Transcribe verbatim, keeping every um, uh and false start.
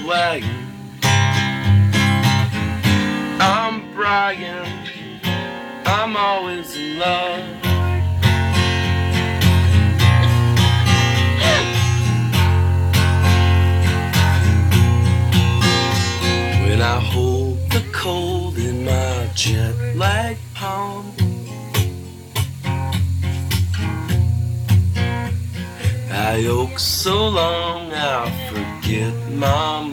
wagon. I'm Brian, I'm always in love. When I hold the cold in my jet-lag palm, I oak so long I'll forget my